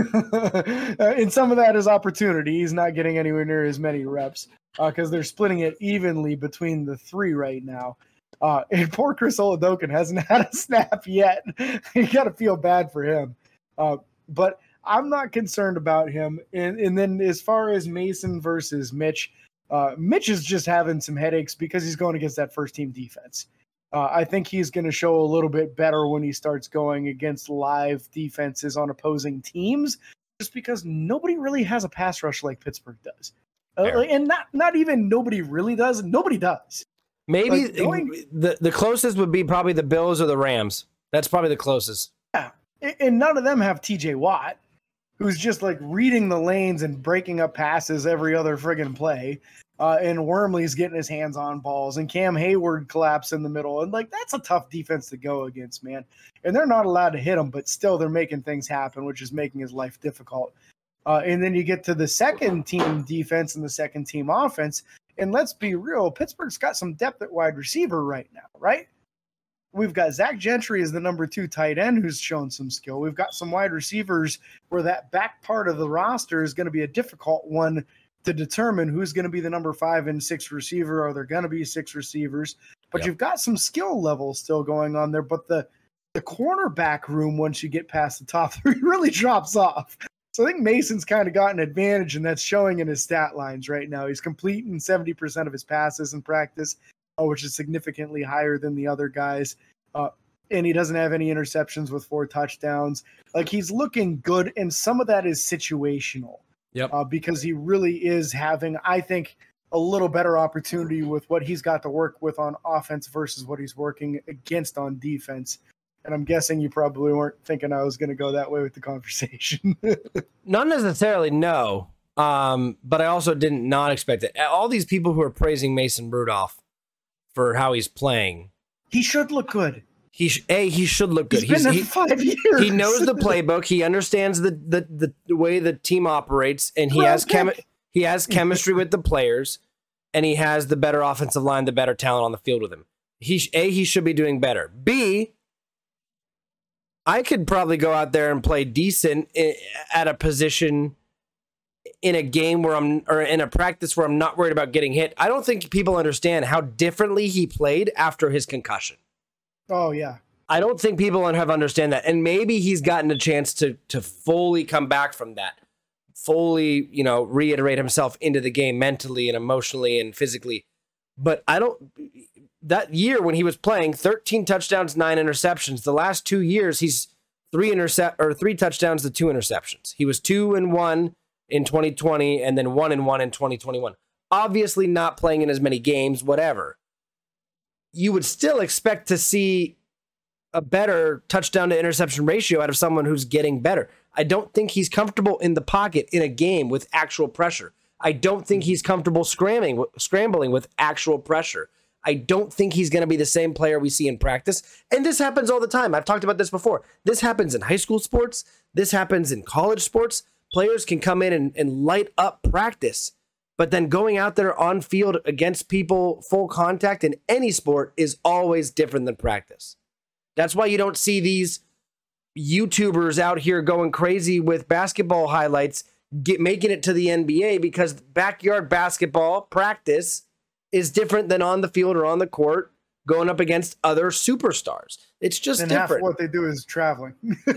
And some of that is opportunity. He's not getting anywhere near as many reps because they're splitting it evenly between the 3 right now. And poor Chris Oladokun hasn't had a snap yet. You got to feel bad for him. But I'm not concerned about him. And then as far as Mason versus Mitch, Mitch is just having some headaches because he's going against that first-team defense. I think he's going to show a little bit better when he starts going against live defenses on opposing teams, just because nobody really has a pass rush like Pittsburgh does. And not even nobody really does. Nobody does. Maybe the closest would be probably the Bills or the Rams. That's probably the closest. Yeah, and none of them have TJ Watt, who's just like reading the lanes and breaking up passes every other friggin' play. And Wormley's getting his hands on balls, and Cam Hayward collapsed in the middle. And like, that's a tough defense to go against, man. And they're not allowed to hit him, but still they're making things happen, which is making his life difficult. And then you get to the second team defense and the second team offense. And let's be real, Pittsburgh's got some depth at wide receiver right now, right? We've got Zach Gentry as the number 2 tight end who's shown some skill. We've got some wide receivers where that back part of the roster is going to be a difficult one to determine who's going to be the number 5 and 6 receiver. Are there going to be 6 receivers? But You've got some skill levels still going on there. But the cornerback room, once you get past the top 3, really drops off. So I think Mason's kind of got an advantage, and that's showing in his stat lines right now. He's completing 70% of his passes in practice, which is significantly higher than the other guys. And he doesn't have any interceptions with 4 touchdowns. Like, he's looking good, and some of that is situational. Yep. Because he really is having, I think, a little better opportunity with what he's got to work with on offense versus what he's working against on defense. And I'm guessing you probably weren't thinking I was going to go that way with the conversation. Not necessarily, no. But I also did not expect it. All these people who are praising Mason Rudolph for how he's playing. He should look good. He should look good. He's been there for 5 years. He knows the playbook. He understands the way the team operates, and he has chemistry with the players, and he has the better offensive line, the better talent on the field with him. He should be doing better. B, I could probably go out there and play decent at a position in a game or in a practice where I'm not worried about getting hit. I don't think people understand how differently he played after his concussion. Oh, yeah. I don't think people have understand that. And maybe he's gotten a chance to fully come back from that, fully, reiterate himself into the game mentally and emotionally and physically. But that year when he was playing, 13 touchdowns, 9 interceptions. The last 2 years, he's 3 touchdowns to 2 interceptions. He was 2-1 in 2020 and then 1-1 in 2021. Obviously not playing in as many games, whatever. You would still expect to see a better touchdown to interception ratio out of someone who's getting better. I don't think he's comfortable in the pocket in a game with actual pressure. I don't think he's comfortable scrambling with actual pressure. I don't think he's going to be the same player we see in practice. And this happens all the time. I've talked about this before. This happens in high school sports. This happens in college sports. Players can come in and light up practice. But then going out there on field against people, full contact in any sport is always different than practice. That's why you don't see these YouTubers out here going crazy with basketball highlights, making it to the NBA, because backyard basketball practice is different than on the field or on the court going up against other superstars. It's just different. Half of what they do is traveling.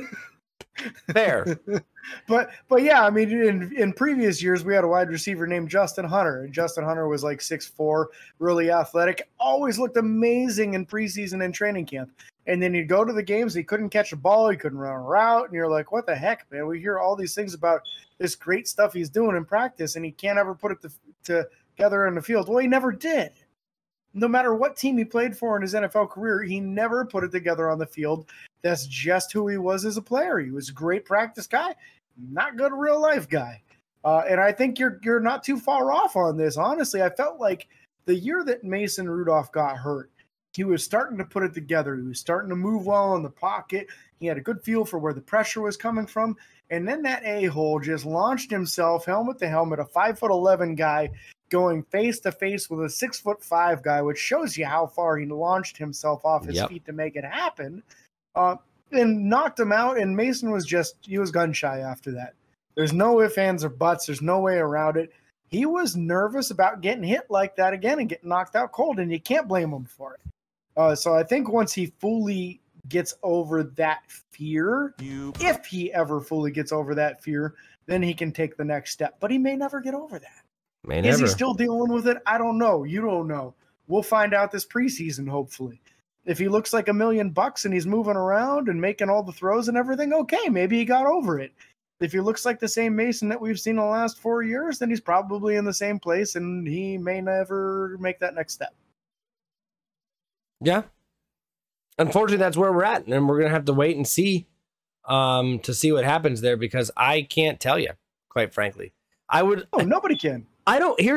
Fair. But yeah, I mean, in previous years, we had a wide receiver named Justin Hunter. And Justin Hunter was like 6'4", really athletic, always looked amazing in preseason and training camp. And then you'd go to the games, he couldn't catch a ball, he couldn't run a route, and you're like, what the heck, man? We hear all these things about this great stuff he's doing in practice, and he can't ever put it together in the field. Well, he never did. No matter what team he played for in his NFL career, he never put it together on the field. That's just who he was as a player. He was a great practice guy, not good real life guy. And I think you're not too far off on this. Honestly, I felt like the year that Mason Rudolph got hurt, he was starting to put it together. He was starting to move well in the pocket. He had a good feel for where the pressure was coming from. And then that a-hole just launched himself helmet to helmet, a 5'11" guy going face to face with a 6'5" guy, which shows you how far he launched himself off his feet to make it happen. And knocked him out. And Mason was he was gun shy after that. There's no ifs, ands, or buts. There's no way around it. He was nervous about getting hit like that again and getting knocked out cold, and you can't blame him for it. So I think once he fully gets over that fear, if he ever fully gets over that fear, then he can take the next step. But he may never get over that. Is he still dealing with it? I don't know. You don't know. We'll find out this preseason, hopefully. If he looks like $1 million and he's moving around and making all the throws and everything, okay, maybe he got over it. If he looks like the same Mason that we've seen the last 4 years, then he's probably in the same place and he may never make that next step. Yeah. Unfortunately, that's where we're at, and we're going to have to wait and see to see what happens there, because I can't tell you, quite frankly. Nobody can. I don't. Here's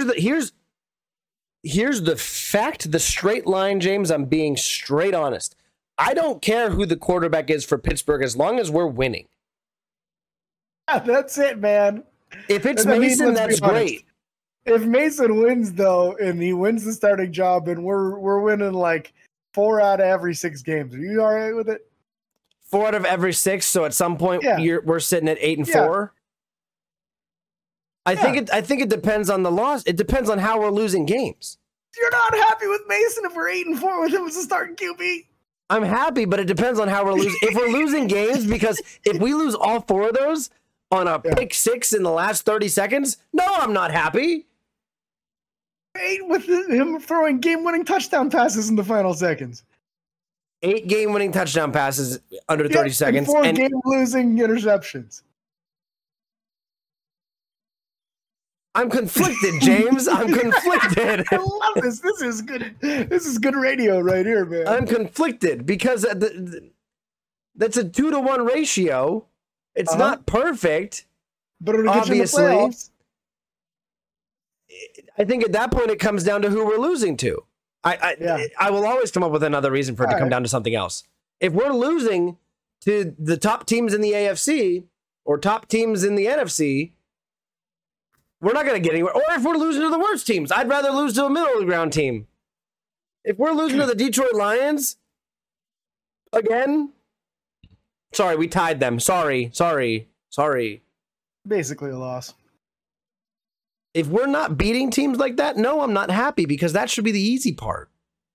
the fact, the straight line, James. I'm being straight honest. I don't care who the quarterback is for Pittsburgh as long as we're winning. That's it, man. If it's Mason, that's great. If Mason wins, though, and he wins the starting job, and we're winning like 4 out of every 6 games, are you all right with it? 4 out of every 6. So at some point, we're sitting at 8-4. I think it depends on the loss. It depends on how we're losing games. You're not happy with Mason if we're 8-4 with him as a starting QB? I'm happy, but it depends on how we're losing. If we're losing games, because if we lose all 4 of those on a pick 6 in the last 30 seconds, no, I'm not happy. 8 with him throwing game-winning touchdown passes in the final seconds. 8 game-winning touchdown passes under 30 seconds. And 4 game-losing interceptions. I'm conflicted, James. I'm conflicted. I love this. This is good. This is good radio right here, man. I'm conflicted because that's a 2-to-1 ratio. It's not perfect, but it'll get you in the playoffs. I think at that point it comes down to who we're losing to. I will always come up with another reason for it to come down to something else. If we're losing to the top teams in the AFC or top teams in the NFC, we're not going to get anywhere. Or if we're losing to the worst teams, I'd rather lose to a middle of the ground team. If we're losing to the Detroit Lions, again, sorry, we tied them. Sorry. Basically a loss. If we're not beating teams like that, no, I'm not happy, because that should be the easy part.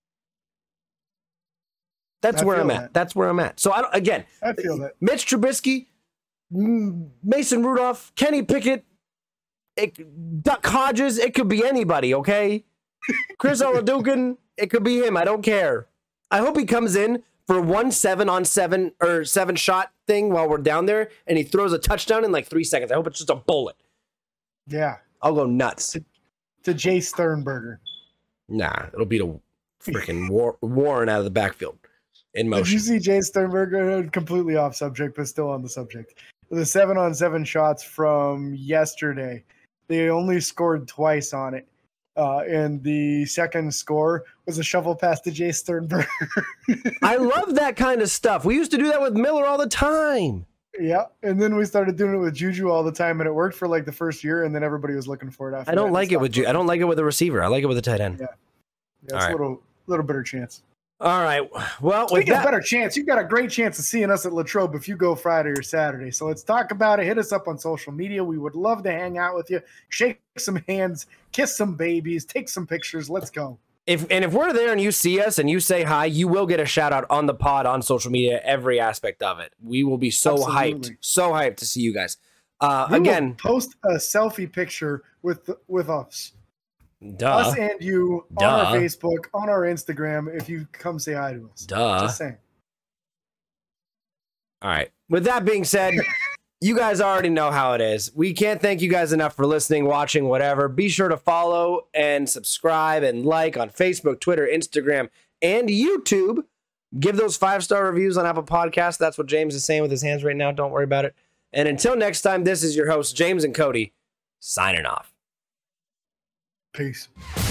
That's where I'm at. That's where I'm at. So I feel that. Mitch Trubisky, Mason Rudolph, Kenny Pickett, Duck Hodges, it could be anybody, okay? Chris Olajuwon, it could be him. I don't care. I hope he comes in for 1 7-on-7 or 7-shot thing while we're down there, and he throws a touchdown in like 3 seconds. I hope it's just a bullet. Yeah. I'll go nuts. To Jay Sternberger. Nah, it'll be the freaking Warren out of the backfield in motion. Did you see Jay Sternberger? Completely off subject, but still on the subject. The 7-on-7 shots from yesterday, they only scored twice on it. And the second score was a shovel pass to Jay Sternberger. I love that kind of stuff. We used to do that with Miller all the time. Yeah, and then we started doing it with Juju all the time, and it worked for like the first year, and then everybody was looking for it after. I don't like it with Juju. I don't like it with a receiver. I like it with a tight end. Yeah, it's a little better chance. All right. Well, speaking of better chance, you've got a great chance of seeing us at Latrobe if you go Friday or Saturday. So let's talk about it. Hit us up on social media. We would love to hang out with you, shake some hands, kiss some babies, take some pictures. Let's go. If we're there and you see us and you say hi, you will get a shout out on the pod, on social media, every aspect of it. We will be so hyped to see you guys. Again, post a selfie picture with us. Duh. Us and you on our Facebook, on our Instagram, if you come say hi to us. Just saying. All right. With that being said, you guys already know how it is. We can't thank you guys enough for listening, watching, whatever. Be sure to follow and subscribe and like on Facebook, Twitter, Instagram, and YouTube. Give those 5-star reviews on Apple Podcasts. That's what James is saying with his hands right now. Don't worry about it. And until next time, this is your host, James and Cody, signing off. Peace.